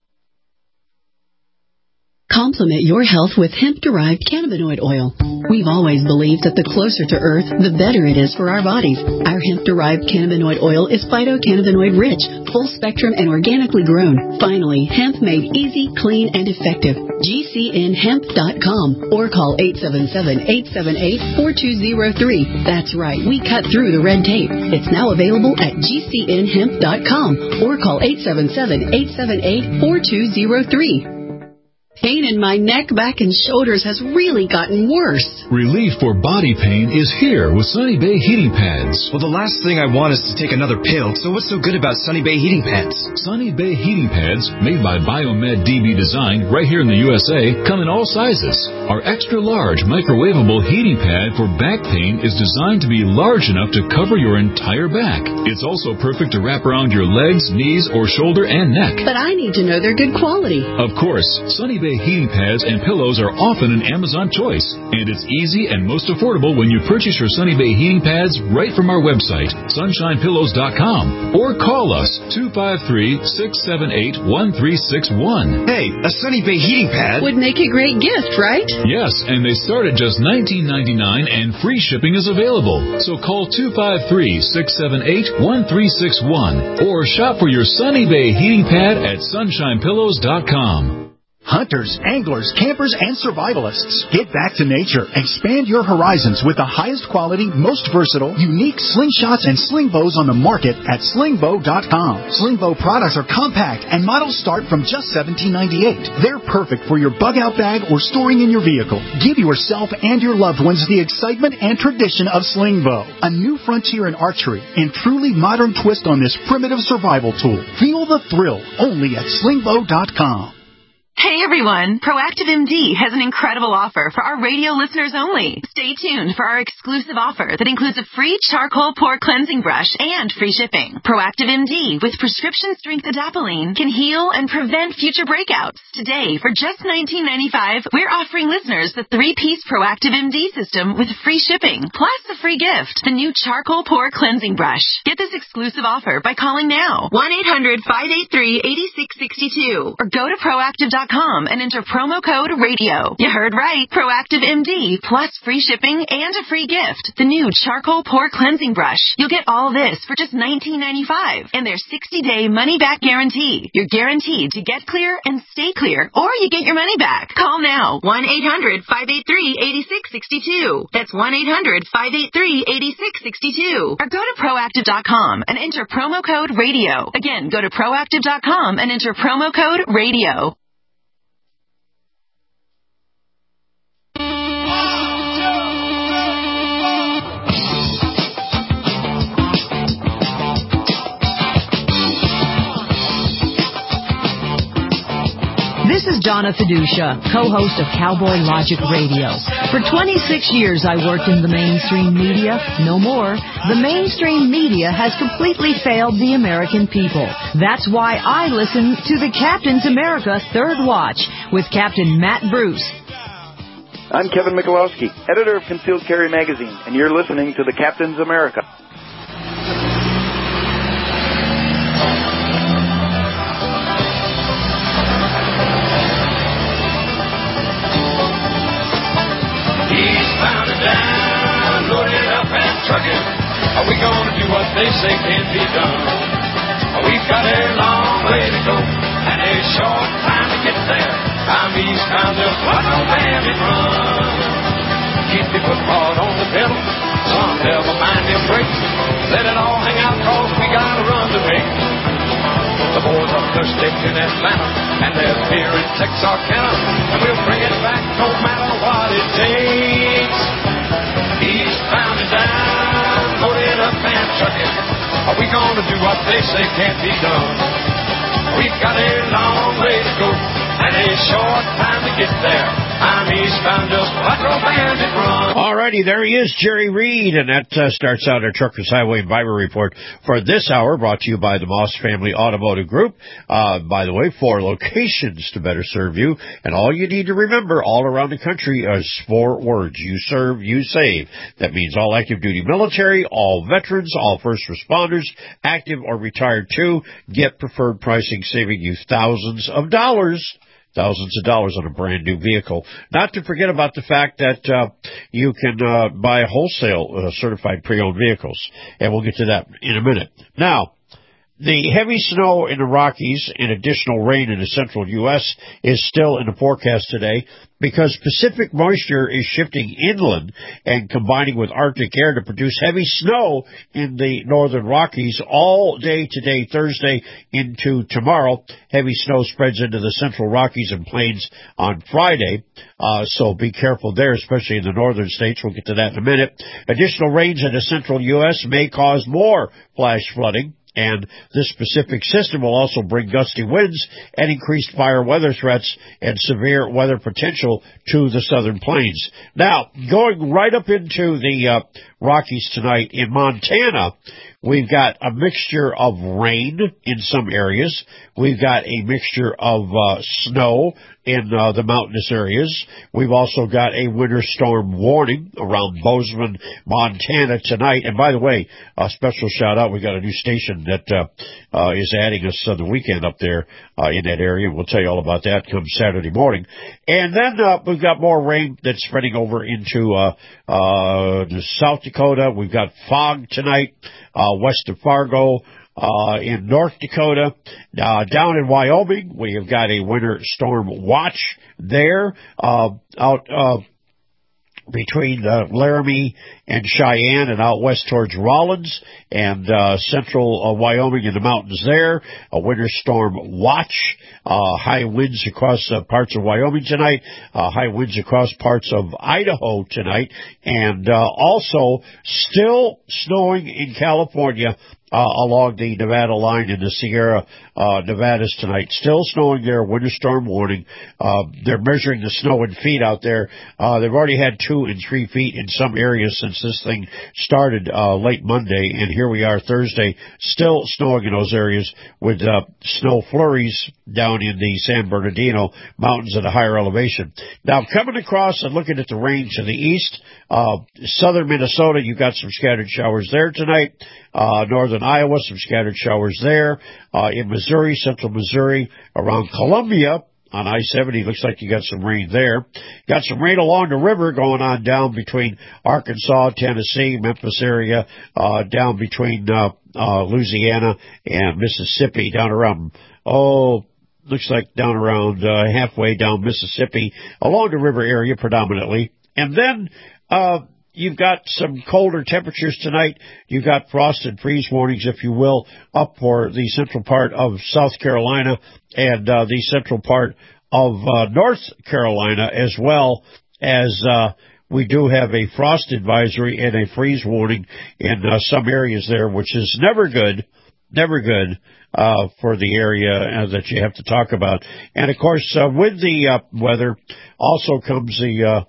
Speaker 7: Complement your health with hemp-derived cannabinoid oil. We've always believed that the closer to Earth, the better it is for our bodies. Our hemp-derived cannabinoid oil is phytocannabinoid rich, full spectrum, and organically grown. Finally, hemp made easy, clean, and effective. GCNhemp.com or call 877-878-4203. That's right, we cut through the red tape. It's now available at GCNhemp.com or call 877-878-4203. Pain in my neck, back, and shoulders has really gotten worse.
Speaker 13: Relief for body pain is here with Sunny Bay Heating Pads.
Speaker 14: Well, the last thing I want is to take another pill, so what's so good about Sunny Bay Heating Pads?
Speaker 13: Sunny Bay Heating Pads, made by Biomed DB Design right here in the USA, come in all sizes. Our extra-large microwavable heating pad for back pain is designed to be large enough to cover your entire back. It's also perfect to wrap around your legs, knees, or shoulder and neck.
Speaker 7: But I need to know they're good quality.
Speaker 13: Of course, Sunny Bay heating pads and pillows are often an Amazon choice, and it's easy and most affordable when you purchase your Sunny Bay heating pads right from our website, sunshinepillows.com, or call us 253-678-1361.
Speaker 14: Hey, a Sunny Bay heating pad
Speaker 7: would make a great gift, right?
Speaker 13: Yes, and they start at just $19.99 and free shipping is available. So call 253-678-1361 or shop for your Sunny Bay heating pad at sunshinepillows.com.
Speaker 15: Hunters, anglers, campers, and survivalists. Get back to nature. Expand your horizons with the highest quality, most versatile, unique slingshots and sling bows on the market at slingbow.com. Slingbow products are compact and models start from just $17.98. They're perfect for your bug out bag or storing in your vehicle. Give yourself and your loved ones the excitement and tradition of Slingbow, a new frontier in archery and truly modern twist on this primitive survival tool. Feel the thrill only at slingbow.com.
Speaker 16: Hey everyone, Proactive MD has an incredible offer for our radio listeners only. Stay tuned for our exclusive offer that includes a free charcoal pore cleansing brush and free shipping. Proactive MD with prescription strength adapalene can heal and prevent future breakouts. Today, for just $19.95, we're offering listeners the 3-piece Proactive MD system with free shipping, plus a free gift, the new charcoal pore cleansing brush. Get this exclusive offer by calling now, 1-800-583-8662, or go to proactive.com and enter promo code RADIO. You heard right. Proactive MD plus free shipping and a free gift. The new charcoal pore cleansing brush. You'll get all this for just $19.95 and their 60-day money-back guarantee. You're guaranteed to get clear and stay clear, or you get your money back. Call now. 1-800-583-8662. That's 1-800-583-8662. Or go to proactive.com and enter promo code RADIO. Again, go to proactive.com and enter promo code RADIO.
Speaker 17: This is Donna Fiducia, co-host of Cowboy Logic Radio. For 26 years I worked in the mainstream media. No more. The mainstream media has completely failed the American people. That's why I listen to the Captain's America Third Watch with Captain Matt Bruce.
Speaker 18: I'm Kevin Michalowski, editor of Concealed Carry Magazine, and you're listening to the Captain's America.
Speaker 28: Are we gonna do what they say can't be done? We've got a long way to go and a short time to get there. Time eastbound, just let no bandit run. Keep your foot hard on the pedal, some never mind your brakes. Let it all hang out, cause we got a run to make. The boys are thirsty in Atlanta, and they're here in Texarkana, and we'll bring it back no matter what it takes. Eastbound and down, loaded up and trucking. Are we gonna do what they say can't be done? We've got a long way to go and a short time to get there. I'm eastbound, just Buckle Bandit Run.
Speaker 5: Alrighty, there he is, Jerry Reed, and that starts out our Truckers Highway and Byway Report for this hour, brought to you by the Moss Family Automotive Group. By the way, 4 locations to better serve you, and all you need to remember all around the country is 4 words: you serve, you save. That means all active duty military, all veterans, all first responders, active or retired too. Get preferred pricing, saving you thousands of dollars on a brand new vehicle. Not to forget about the fact that you can buy wholesale certified pre-owned vehicles, and we'll get to that in a minute. Now, the heavy snow in the Rockies and additional rain in the central U.S. is still in the forecast today because Pacific moisture is shifting inland and combining with Arctic air to produce heavy snow in the northern Rockies all day today, Thursday, into tomorrow. Heavy snow spreads into the central Rockies and plains on Friday, so be careful there, especially in the northern states. We'll get to that in a minute. Additional rains in the central U.S. may cause more flash flooding. And this specific system will also bring gusty winds and increased fire weather threats and severe weather potential to the southern plains. Now, going right up into the Rockies tonight in Montana, we've got a mixture of rain in some areas. We've got a mixture of snow in the mountainous areas. We've also got a winter storm warning around Bozeman, Montana tonight. And by the way, a special shout out, we got a new station that is adding us on the weekend up there in that area. We'll tell you all about that come Saturday morning. And then we've got more rain that's spreading over into South Dakota. We've got fog tonight west of Fargo. In North Dakota, down in Wyoming, we have got a winter storm watch there, out between Laramie and Cheyenne and out west towards Rollins and central Wyoming in the mountains there. A winter storm watch. High winds across parts of Wyoming tonight. High winds across parts of Idaho tonight. And also still snowing in California along the Nevada line in the Sierra Nevadas tonight. Still snowing there, winter storm warning. They're measuring the snow in feet out there. They've already had 2 and 3 feet in some areas since this thing started late Monday, and here we are Thursday, still snowing in those areas with snow flurries down in the San Bernardino Mountains at a higher elevation. Now, coming across and looking at the range to the east, southern Minnesota, you've got some scattered showers there tonight. Northern Iowa, some scattered showers there. In Missouri, central Missouri, around Columbia, on I-70, looks like you got some rain there. Got some rain along the river going on down between Arkansas, Tennessee, Memphis area, down between Louisiana and Mississippi, down around, looks like down around halfway down Mississippi, along the river area predominantly. And then you've got some colder temperatures tonight. You've got frost and freeze warnings, if you will, up for the central part of South Carolina and the central part of North Carolina, as well as we do have a frost advisory and a freeze warning in some areas there, which is never good for the area that you have to talk about. And of course, with the weather also comes the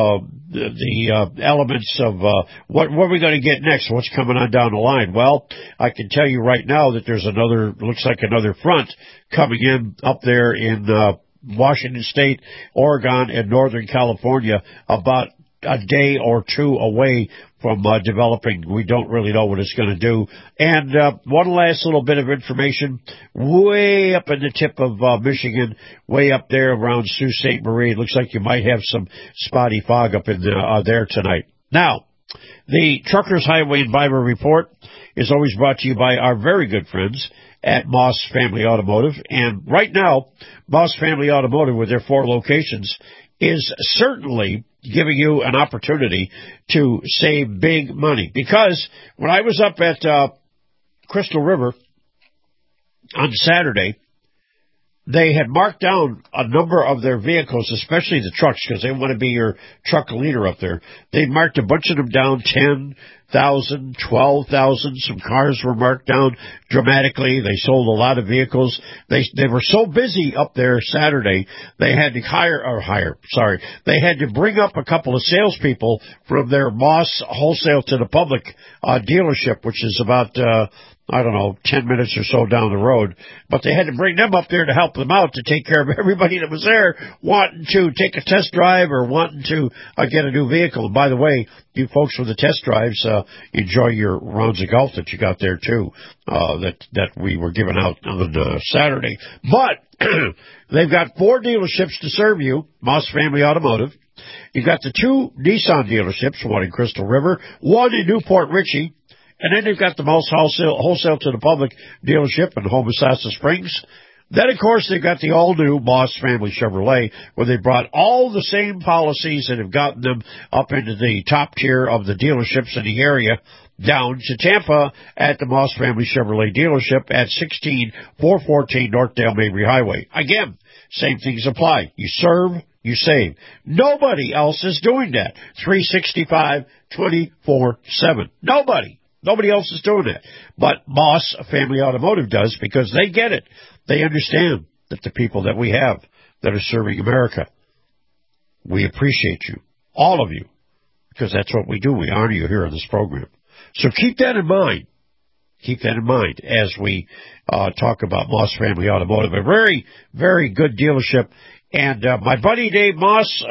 Speaker 5: elements of what are we going to get next? What's coming on down the line? Well, I can tell you right now that there's looks like another front coming in up there in Washington State, Oregon, and Northern California, about a day or 2 away from developing. We don't really know what it's going to do. And one last little bit of information, way up in the tip of Michigan, way up there around Sault Ste. Marie, it looks like you might have some spotty fog up in there tonight. Now, the Truckers Highway and Byway Report is always brought to you by our very good friends at Moss Family Automotive. And right now, Moss Family Automotive, with their 4 locations, is certainly giving you an opportunity to save big money. Because when I was up at Crystal River on Saturday, they had marked down a number of their vehicles, especially the trucks, because they want to be your truck leader up there. They marked a bunch of them down, 10,000, 12,000. Some cars were marked down dramatically. They sold a lot of vehicles. They were so busy up there Saturday, they had to they had to bring up a couple of salespeople from their Moss Wholesale to the Public dealership, which is about 10 minutes or so down the road. But they had to bring them up there to help them out, to take care of everybody that was there wanting to take a test drive or wanting to get a new vehicle. And by the way, you folks with the test drives, enjoy your rounds of golf that you got there too, that we were giving out on Saturday. But they've got 4 dealerships to serve you, Moss Family Automotive. You've got the 2 Nissan dealerships, one in Crystal River, one in Newport Richey. And then they've got the Moss Wholesale to the Public dealership in Homosassa Springs. Then, of course, they've got the all-new Moss Family Chevrolet, where they brought all the same policies and have gotten them up into the top tier of the dealerships in the area, down to Tampa at the Moss Family Chevrolet dealership at 16414 Northdale Mabry Highway. Again, same things apply. You serve, you save. Nobody else is doing that. 365, 24/7. Nobody else is doing that. But Moss Family Automotive does, because they get it. They understand that the people that we have that are serving America, we appreciate you, all of you, because that's what we do. We honor you here on this program. So keep that in mind. Keep that in mind as we talk about Moss Family Automotive. A very, very good dealership. And my buddy Dave Moss,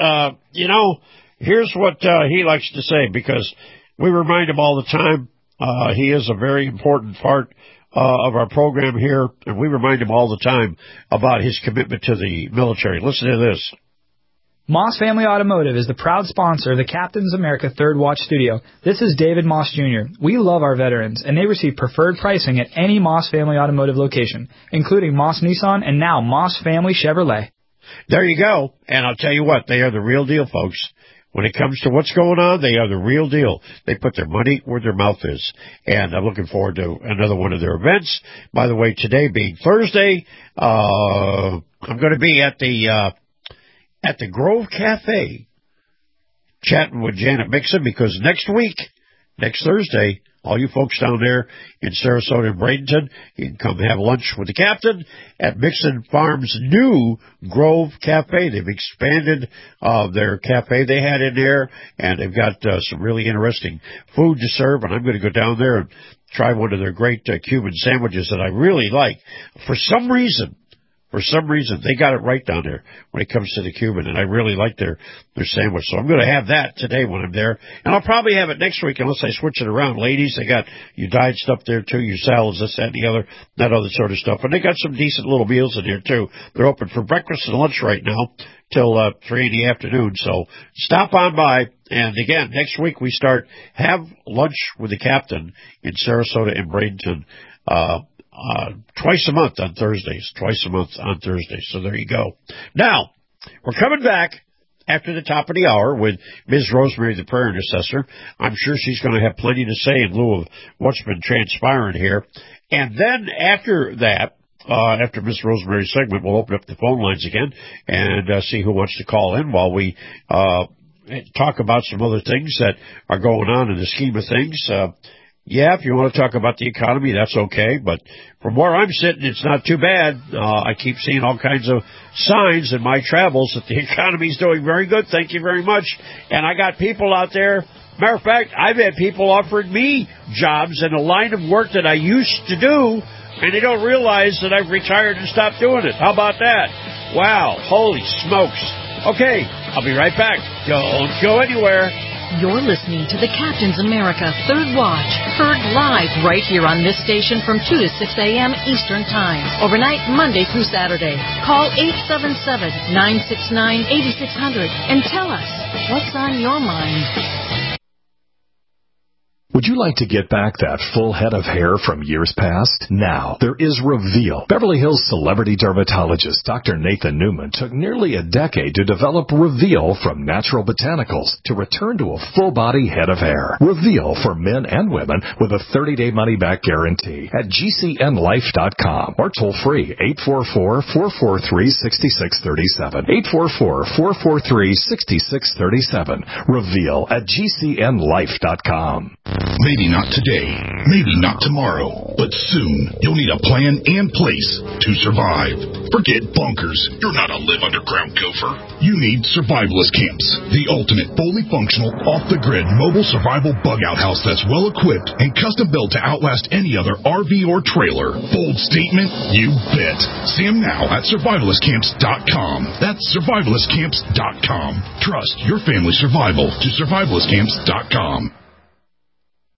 Speaker 5: here's what he likes to say, because we remind him all the time. He is a very important part of our program here, and we remind him all the time about his commitment to the military. Listen to this.
Speaker 8: Moss Family Automotive is the proud sponsor of the Captain's America Third Watch Studio. This is David Moss Jr. We love our veterans, and they receive preferred pricing at any Moss Family Automotive location, including Moss Nissan and now Moss Family Chevrolet.
Speaker 5: There you go. And I'll tell you what, they are the real deal, folks. When it comes to what's going on, they are the real deal. They put their money where their mouth is. And I'm looking forward to another one of their events. By the way, today being Thursday, I'm going to be at the Grove Cafe chatting with Janet Mixon, because next Thursday, all you folks down there in Sarasota and Bradenton, you can come have lunch with the captain at Mixon Farms' new Grove Cafe. They've expanded their cafe they had in there, and they've got some really interesting food to serve, and I'm going to go down there and try one of their great Cuban sandwiches that I really like. For some reason, they got it right down there when it comes to the Cuban, and I really like their sandwich. So I'm going to have that today when I'm there, and I'll probably have it next week unless I switch it around. Ladies, they got your diet stuff there too, your salads, this, that, and the other, that other sort of stuff. And they got some decent little meals in here too. They're open for breakfast and lunch right now till 3 in the afternoon. So stop on by. And again, next week we start Have Lunch with the Captain in Sarasota and Bradenton. Twice a month on Thursdays. So there you go. Now, we're coming back after the top of the hour with Ms. Rosemary, the prayer intercessor. I'm sure she's going to have plenty to say in lieu of what's been transpiring here. And then after that, after Ms. Rosemary's segment, we'll open up the phone lines again and see who wants to call in while we talk about some other things that are going on in the scheme of things. Yeah, if you want to talk about the economy, that's okay. But from where I'm sitting, it's not too bad. I keep seeing all kinds of signs in my travels that the economy's doing very good. Thank you very much. And I got people out there. Matter of fact, I've had people offering me jobs in a line of work that I used to do, and they don't realize that I've retired and stopped doing it. How about that? Wow, holy smokes. Okay, I'll be right back. Don't go anywhere.
Speaker 17: You're listening to the Captain's America Third Watch, heard live right here on this station from 2 to 6 a.m. Eastern Time, overnight Monday through Saturday. Call 877-969-8600 and tell us what's on your mind.
Speaker 10: Would you like to get back that full head of hair from years past? Now, there is Reveal. Beverly Hills celebrity dermatologist Dr. Nathan Newman took nearly a decade to develop Reveal from natural botanicals to return to a full-body head of hair. Reveal for men and women with a 30-day money-back guarantee at GCNlife.com or toll-free 844-443-6637. 844-443-6637. Reveal at GCNlife.com.
Speaker 19: Maybe not today, maybe not tomorrow, but soon you'll need a plan in place to survive. Forget bunkers. You're not a live underground gopher. You need survivalist camps, the ultimate fully functional, off-the-grid mobile survival bug-out house that's well-equipped and custom-built to outlast any other RV or trailer. Bold statement? You bet. See them now at survivalistcamps.com. That's survivalistcamps.com. Trust your family's survival to survivalistcamps.com.